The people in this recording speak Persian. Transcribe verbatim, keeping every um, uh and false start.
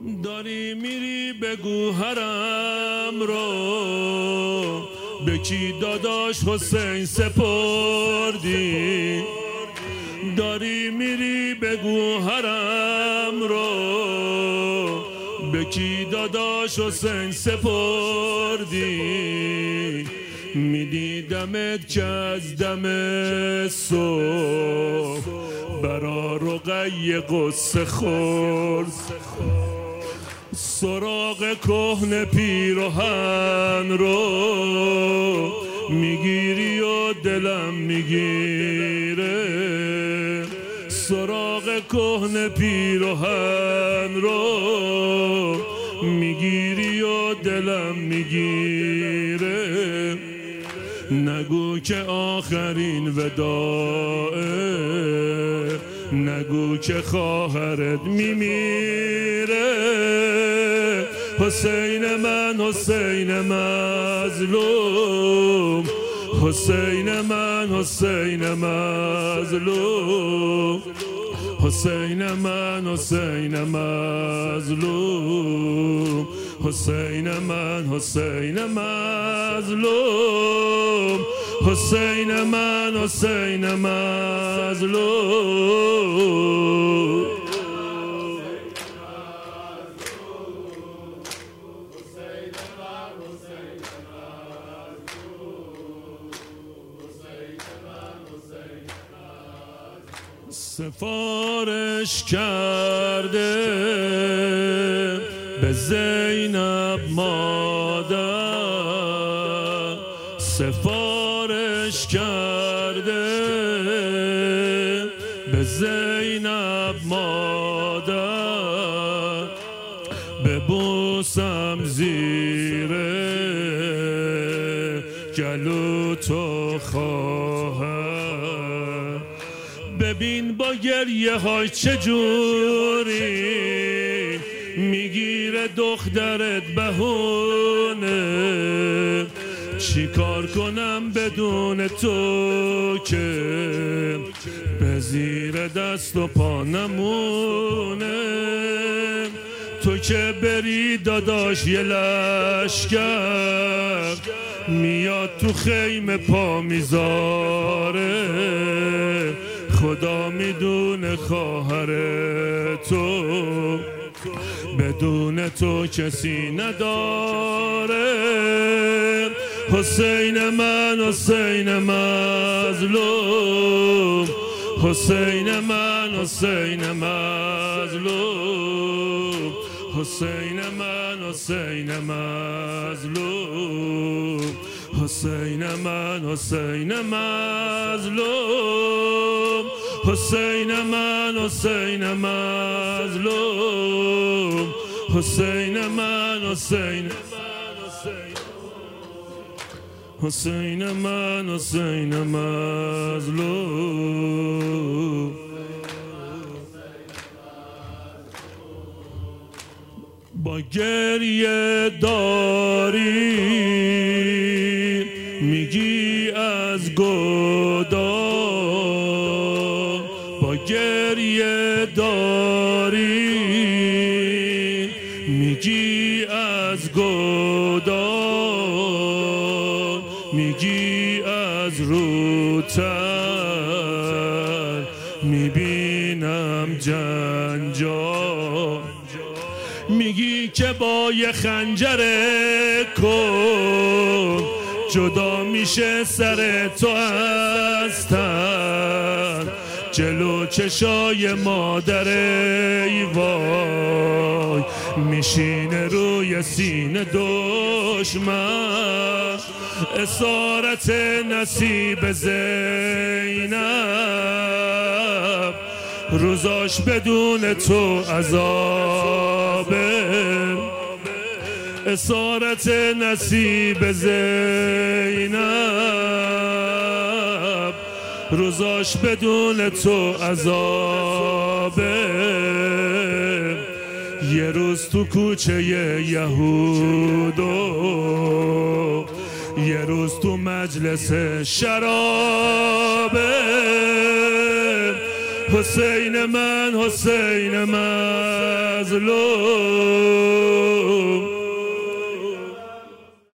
داری میری بگو حرم رو به کی داداش حسین سپردی. داری میری بگو حرم رو به کی داداش حسین سپردی. میدیدمت که از دم صبح برا رقیه قصه خورد، سراغ کهنه پیراهن رو میگیری و دلم میگیره. سراغ کهنه پیراهن رو میگیری و دلم میگیره. نگو که آخرین وداعه، نگو که خواهرت میمیره. حسین من حسین مظلوم، حسین من حسین مظلوم، حسین من حسین مظلوم، حسین من حسین مظلوم، حسین من حسین مظلوم. سفارش کرده به زینب مادر، سفارش کرده به زینب مادر، ببوسم زیر گلو تو خواهر. ببین با گریه های چجوری میگیره دخترت بهونه. چی کار کنم بدون تو که به زیر دست و پا نمونه. تو که بری داداش یه لشکر میاد تو خیمه پا میذاره. خدا میدونه خواهر تو بدون تو کسی نداره. حسین من حسین مظلوم، حسین من حسین مظلوم، حسین من حسین مظلوم، حسین من حسین مظلوم، حسین من حسین مظلوم، حسین من حسین حسین من حسین مظلوم. با گریه داری میگی از گدا، با گریه داری میگی از گدا، میگی از روتر میبینم جنجال. میگی که با یه خنجر کن جدا میشه سر تو از تن. جلو چشای مادر ای وای میشینه روی سینه دشمن. اسارت نصیب زینب روزاش بدون تو عذابه. اسارت نصیب زینب روزاش بدون تو عذابه. یه روز تو کوچه یهودو، یه روز تو مجلس شرابه. حسین من حسین مظلوم